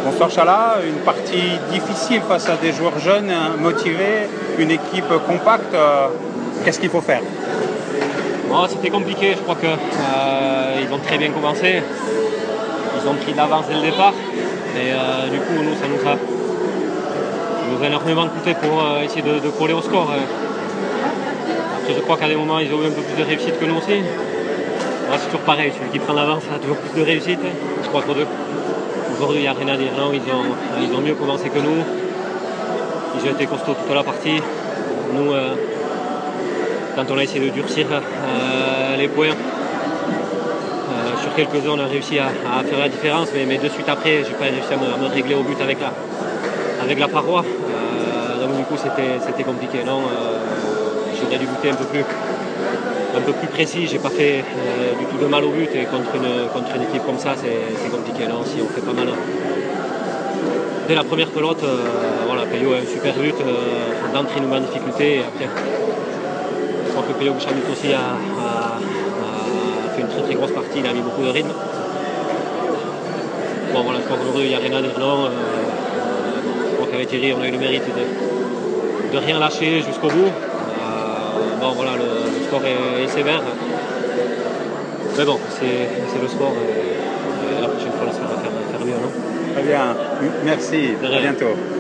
Bonsoir Chala, une partie difficile face à des joueurs jeunes, motivés, une équipe compacte. Qu'est-ce qu'il faut faire? Bon, c'était compliqué, je crois qu'ils ont très bien commencé. Ils ont pris de l'avance dès le départ. Et du coup, nous, ça nous a énormément coûté pour essayer de coller au score. Après, je crois qu'à des moments, ils ont eu un peu plus de réussite que nous aussi. Là, c'est toujours pareil, celui qui prend l'avance a toujours plus de réussite. Je crois qu'aujourd'hui, il n'y a rien à dire. Non, ils ont mieux commencé que nous. Ils ont été costauds toute la partie. Nous, quand on a essayé de durcir les points, sur quelques-uns, on a réussi à faire la différence. Mais de suite après, je n'ai pas réussi à me régler au but avec la paroi. Donc du coup, c'était compliqué. Non, j'aurais dû buter un peu plus précis. J'ai pas fait du tout de mal au but. Et contre une équipe comme ça, c'est compliqué. Non, si on fait pas mal dès la première pelote, voilà, Peyo a un super but. D'entrée, nous met en difficulté. Et après, je crois que Peyo Bouchamut aussi a fait une très très grosse partie. Il a mis beaucoup de rythme. Bon, voilà, je crois qu'aujourd'hui, il n'y a rien à dire. Non, je crois qu'avec Thierry, on a eu le mérite de rien lâcher jusqu'au bout. Bon, voilà, le score est sévère. Mais bon, c'est le sport. Et la prochaine fois, on espère faire mieux, non? Très bien, merci, à bientôt.